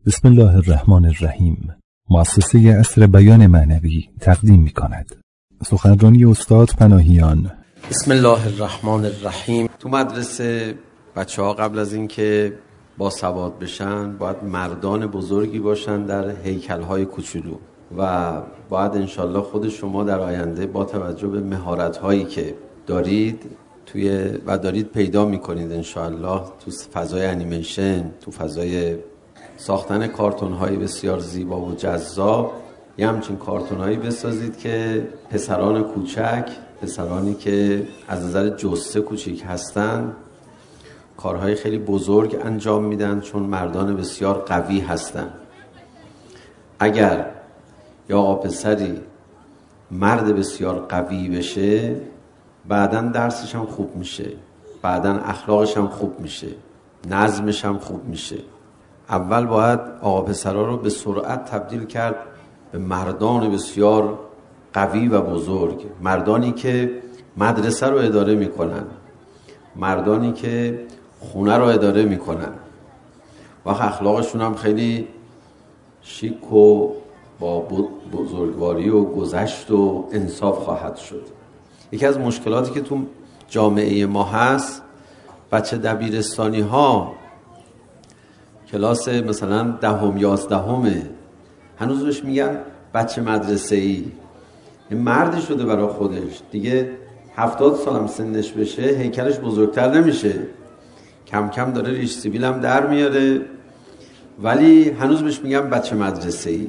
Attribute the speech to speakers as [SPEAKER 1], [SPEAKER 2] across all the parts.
[SPEAKER 1] بسم الله الرحمن الرحیم. مؤسسه عصر بیان معنوی تقدیم می‌کند. سخنرانی استاد پناهیان.
[SPEAKER 2] بسم الله الرحمن الرحیم. تو مدرسه بچه‌ها قبل از اینکه با سواد بشن باید مردان بزرگی باشن در هیکل‌های کوچولو و باید انشالله خود شما در آینده با توجه به مهارت‌هایی که دارید دارید پیدا می‌کنید انشالله تو فضای انیمیشن، تو فضای ساختن کارتون‌های بسیار زیبا و جذاب، یه همچین کارتون‌هایی بسازید که پسران کوچک، پسرانی که از نظر جثه کوچیک هستن، کارهای خیلی بزرگ انجام میدن چون مردان بسیار قوی هستن. اگر یا آقا پسری مرد بسیار قوی بشه، بعداً درسش هم خوب میشه، بعداً اخلاقش هم خوب میشه، نظمش هم خوب میشه. اول باید آقا پسرها رو به سرعت تبدیل کرد به مردان بسیار قوی و بزرگ، مردانی که مدرسه رو اداره میکنن، مردانی که خونه رو اداره میکنن و اخلاقشون هم خیلی شیک و با بزرگواری و گذشت و انصاف خواهد شد. یکی از مشکلاتی که تو جامعه ما هست، بچه دبیرستانی ها کلاس مثلا 10 11 هنوز بهش میگن بچه مدرسه‌ای. این مردی شده برای خودش، دیگه 70 سالم سنش بشه هیکلش بزرگتر نمیشه، کم کم داره ریش سیبیل هم در میاره، ولی هنوز بهش میگن بچه مدرسه‌ای.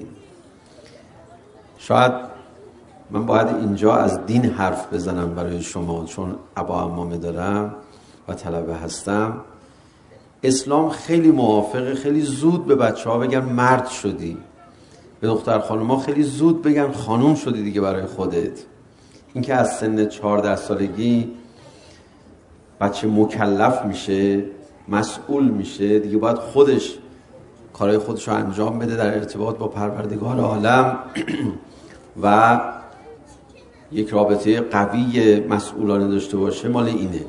[SPEAKER 2] شاید من باید اینجا از دین حرف بزنم برای شما، چون ابا عمامه دارم و طلبه هستم. اسلام خیلی موافقه خیلی زود به بچه‌ها بگن مرد شدی، به دختر خانوما خیلی زود بگن خانوم شدی دیگه برای خودت. این که از سن 14 سالگی بچه مکلف میشه، مسئول میشه، دیگه باید خودش کارهای خودش رو انجام بده در ارتباط با پروردگار عالم و یک رابطه قوی مسئولانه داشته باشه. مال اینه.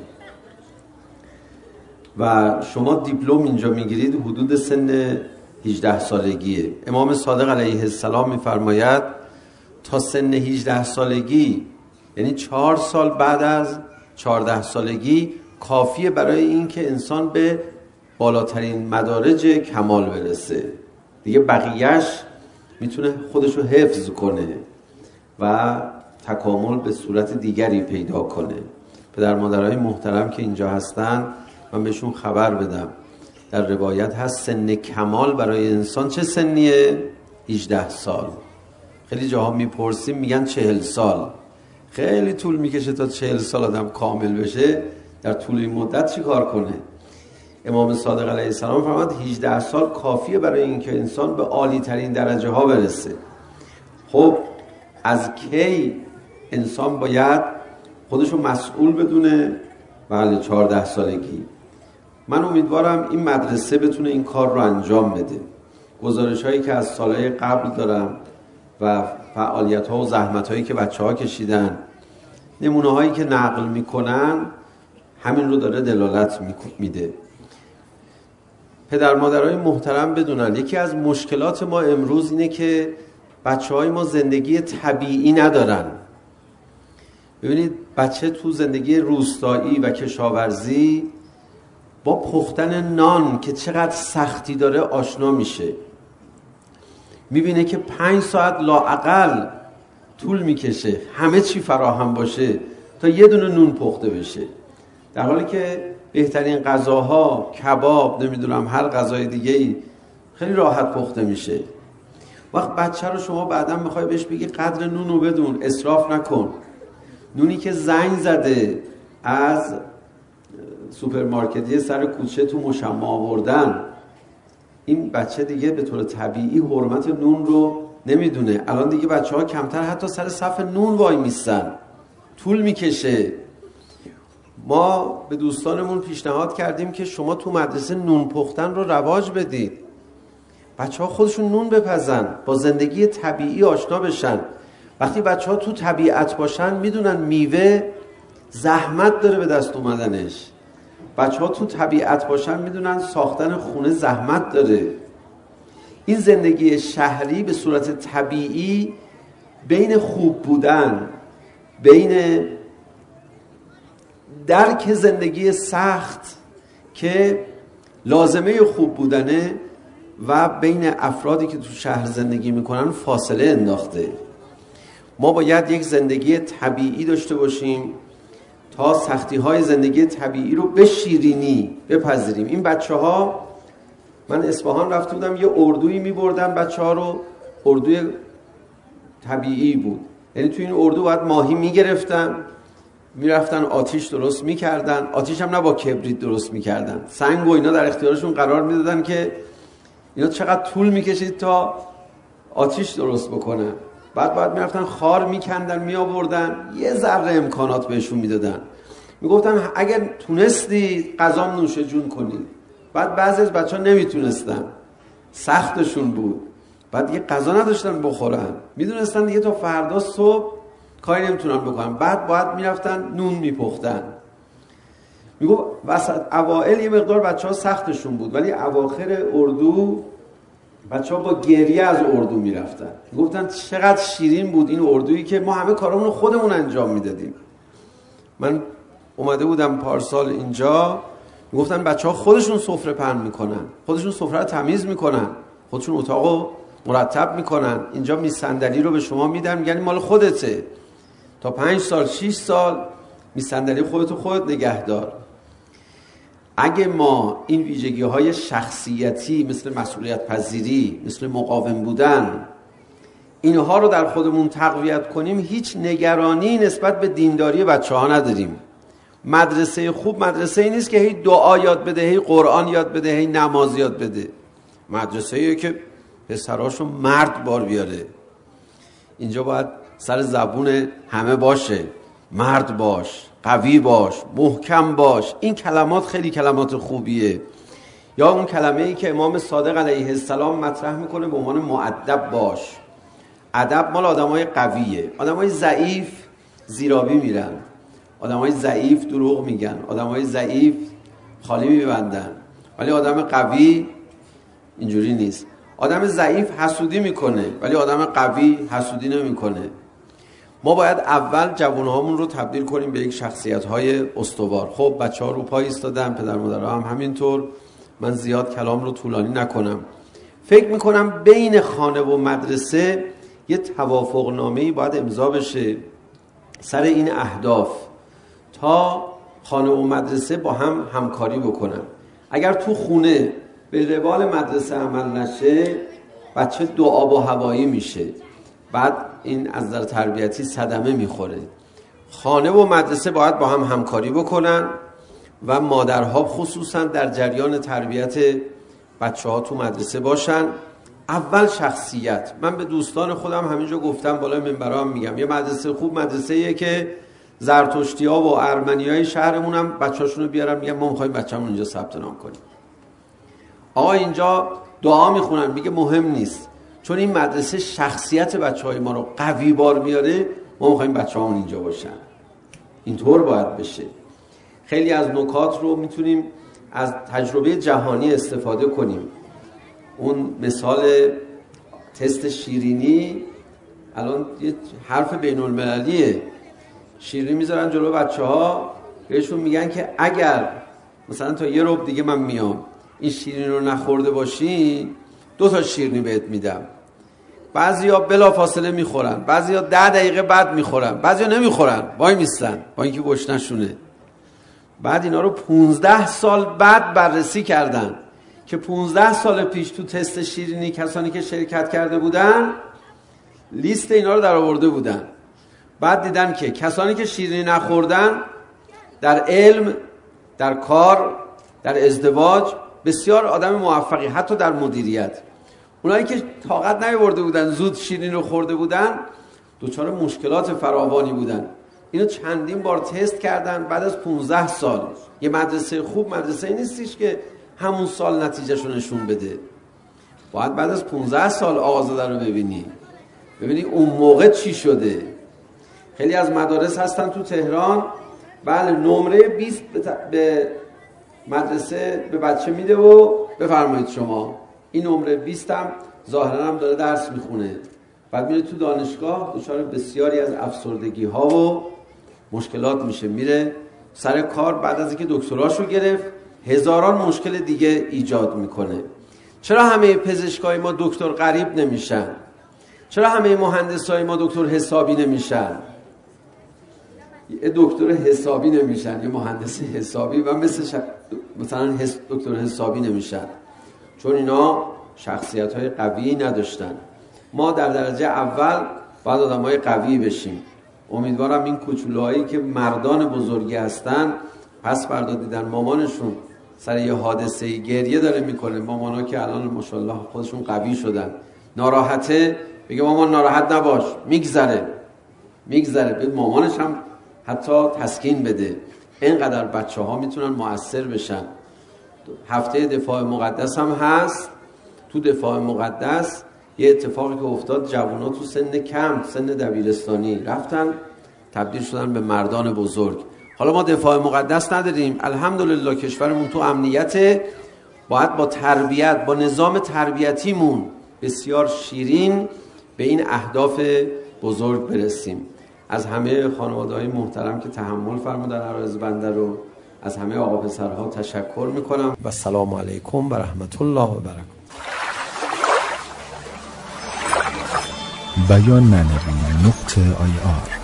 [SPEAKER 2] و شما دیپلم اینجا میگیرید حدود سن 18 سالگیه. امام صادق علیه السلام میفرماید تا سن 18 سالگی، یعنی 4 سال بعد از 14 سالگی، کافیه برای این که انسان به بالاترین مدارج کمال برسه. دیگه بقیهش میتونه خودشو حفظ کنه و تکامل به صورت دیگری پیدا کنه. پدر مادرای محترم که اینجا هستن من بهشون خبر بدم، در روایت هست سن کمال برای انسان چه سنیه؟ 18 سال. خیلی جاها میپرسیم میگن 40 سال. خیلی طول میکشه تا 40 سال آدم کامل بشه. در طول این مدت چی کار کنه؟ امام صادق علیه السلام فرمود 18 سال کافیه برای اینکه انسان به عالی ترین درجه ها برسه. خب از کی انسان باید خودشو مسئول بدونه؟ بله 14 سالگی. من امیدوارم این مدرسه بتونه این کار رو انجام بده. گزارش هایی که از سالهای قبل دارم و فعالیت ها و زحمت هایی که بچه ها کشیدن، نمونه هایی که نقل میکنن، همین رو داره دلالت میده. پدر مادرای محترم بدونن یکی از مشکلات ما امروز اینه که بچه های ما زندگی طبیعی ندارن. ببینید بچه تو زندگی روستایی و کشاورزی با پختن نان که چقدر سختی داره آشنا میشه. میبینه که 5 ساعت لااقل طول میکشه همه چی فراهم باشه تا یه دونه نون پخته بشه، در حالی که بهترین غذاها، کباب، نمیدونم هر غذای دیگه‌ای خیلی راحت پخته میشه. وقت بچه رو شما بعداً میخوای بهش بگی قدر نون رو بدون، اسراف نکن. نونی که زنگ زده از سوپرمارکتی سر کوچه تو مشمع آوردن، این بچه دیگه به طور طبیعی حرمت نون رو نمیدونه. الان دیگه بچه ها کمتر حتی سر صف نون وای میستن، طول میکشه. ما به دوستانمون پیشنهاد کردیم که شما تو مدرسه نون پختن رو رواج بدید، بچه ها خودشون نون بپزن، با زندگی طبیعی آشنا بشن. وقتی بچه ها تو طبیعت باشن میدونن میوه زحمت داره به دست اومدنش. بچه ها تو طبیعت باشن میدونن ساختن خونه زحمت داره. این زندگی شهری به صورت طبیعی بین خوب بودن، بین درک زندگی سخت که لازمه خوب بودنه و بین افرادی که تو شهر زندگی میکنن فاصله انداخته. ما باید یک زندگی طبیعی داشته باشیم تا سختی های زندگی طبیعی رو به شیرینی بپذیریم. این بچه ها، من اصفهان رفته بودم، یه اردویی میبردن بچه ها رو، اردوی طبیعی بود، یعنی تو این اردو باید ماهی میگرفتن، میرفتن آتیش درست میکردن، آتیش هم نه با کبریت درست میکردن، سنگ و اینا در اختیارشون قرار میدادن که اینا چقدر طول میکشید تا آتیش درست بکنن. بعد میرفتن خار میکندن میآوردن، یه ذره امکانات بهشون میدادن، میگفتن اگر تونستی غذا نوش جون کنید. بعد بعضی از بچه‌ها نمیتونستن، سختشون بود، بعد دیگه غذا نداشتن بخورن، میدونستن دیگه تا فردا صبح کاری نمیتونن بکنن. بعد باید میرفتن نون میپختن. میگفت وسط اوائل یه مقدار بچه‌ها سختشون بود، ولی اواخر اردو بچه‌ها با گریه از اردو میرفتن. میگفتن چقدر شیرین بود این اردویی که ما همه کارامون رو خودمون انجام میدادیم. من اومده بودم پارسال اینجا، میگفتن بچه‌ها خودشون سفره پهن میکنن، خودشون سفره رو تمیز میکنن، خودشون اتاقو مرتب میکنن. اینجا میز صندلی رو به شما میدن، میگن مال خودته، تا 5 سال 6 سال میز صندلی خودتو خودت نگهدار. اگه ما این ویژگی‌های شخصیتی مثل مسئولیت پذیری، مثل مقاوم بودن، اینها رو در خودمون تقویت کنیم، هیچ نگرانی نسبت به دینداری بچه‌ها نداریم. مدرسه خوب مدرسه‌ای نیست که هی دعا یاد بده، هی قرآن یاد بده، هی نماز یاد بده. مدرسه‌ایه که پسراشو مرد بار بیاره. اینجا باید سر زبون همه باشه، مرد باش، قوی باش، محکم باش. این کلمات خیلی کلمات خوبیه. یا اون کلمه‌ای که امام صادق علیه السلام مطرح میکنه به عنوان مؤدب باش. ادب مال آدمای قویه. آدمای ضعیف زیرابی میرن، آدمای ضعیف دروغ میگن، آدمای ضعیف خالی میبندن، ولی آدم قوی اینجوری نیست. آدم ضعیف حسودی میکنه، ولی آدم قوی حسودی نمیکنه. ما باید اول جوانهامون رو تبدیل کنیم به یک شخصیت‌های استوار. خب بچه‌ها رو پای ایستادن، پدر مادرها هم همینطور. من زیاد کلام رو طولانی نکنم. فکر میکنم بین خانه و مدرسه یه توافق نامه‌ای باید امضا بشه سر این اهداف تا خانه و مدرسه با هم همکاری بکنن. اگر تو خونه به روال مدرسه عمل نشه، بچه دو آب و هوایی میشه، بعد این از نظر تربیتی صدمه میخوره. خانه و مدرسه باید با هم همکاری بکنن و مادرها خصوصا در جریان تربیت بچه ها تو مدرسه باشن. اول شخصیت. من به دوستان خودم همینجا گفتم، بالای منبرها هم میگم، یه مدرسه خوب مدرسه‌ایه که زرتشتی ها و ارمنی های شهرمون هم بچه‌هاشونو بیارن میگن ما می‌خوایم بچه‌مون اینجا ثبت نام کنیم. آقا اینجا دعا میخونن، میگه مهم نیست، چون این مدرسه شخصیت بچه‌های ما رو قوی بار میاره، ما می‌خوایم بچه‌هامون اینجا باشن. اینطور باید بشه. خیلی از نکات رو میتونیم از تجربه جهانی استفاده کنیم. اون مثال تست شیرینی الان یه حرف بین المللیه. شیرینی میذارن جلو بچه‌ها، بهشون میگن که اگر مثلا تا یه ربع دیگه من میام این شیرینی رو نخورده باشی 2 تا شیرینی بهت میدم. بعضیا بلافاصله میخورن، بعضیا 10 دقیقه بعد میخورن، بعضیا نمیخورن، وای میستن با اینکه گشنشونه. بعد اینا رو 15 سال بعد بررسی کردن که 15 سال پیش تو تست شیرینی کسانی که شرکت کرده بودن لیست اینا رو در آورده بودن. بعد دیدن که کسانی که شیرینی نخوردن در علم، در کار، در ازدواج بسیار آدم موفقی، حتی در مدیریت. اونایی که طاقت نیاورده بودن زود شیرینی رو خورده بودن دچار مشکلات فراوانی بودن. اینو چندین بار تست کردن. بعد از 15 سال یه مدرسه خوب مدرسه نیستیش که همون سال نتیجهشو نشون بده. باید بعد از 15 سال آغازاده رو ببینی اون موقع چی شده. خیلی از مدارس هستن تو تهران، بله نمره 20 به مدرسه به بچه میده و بفرمایید شما این نمره 20 هم ظاهرا هم داره درس میخونه، بعد میره تو دانشگاه دچار بسیاری از افسردگی ها و مشکلات میشه، میره سر کار بعد از اینکه دکتراشو گرفت هزاران مشکل دیگه ایجاد میکنه. چرا همه پزشکای ما دکتر غریب نمیشن؟ چرا همه مهندسای ما دکتر حسابی نمیشن؟ دکتر حسابی نمیشن یا مهندس حسابی و مثلا دکتر حسابی نمیشن؟ چون اینا شخصیت‌های قوی نداشتن. ما در درجه اول باید آدم‌های قوی بشیم. امیدوارم این کوچولوهایی که مردان بزرگی هستن پس فردا دیدن مامانشون سر یه حادثه گریه داره میکنه، مامانا که الان ماشاءالله خودشون قوی شدن، ناراحته، بگه مامان ناراحت نباش، میگذره به مامانش هم حتی تسکین بده. اینقدر بچه‌ها میتونن مؤثر بشن. هفته دفاع مقدس هم هست. تو دفاع مقدس یه اتفاقی که افتاد، جوونا تو سن کم، سن دبیرستانی رفتن تبدیل شدن به مردان بزرگ. حالا ما دفاع مقدس نداریم، الحمدلله کشورمون تو امنیته، باید با تربیت، با نظام تربیتیمون بسیار شیرین به این اهداف بزرگ برسیم. از همه خانواده‌های محترم که تحمل فرمودن عرایض بنده رو، از همه آقا پسرها تشکر میکنم و السلام علیکم و رحمت الله و برکاته.
[SPEAKER 1] بیان معنوی .ir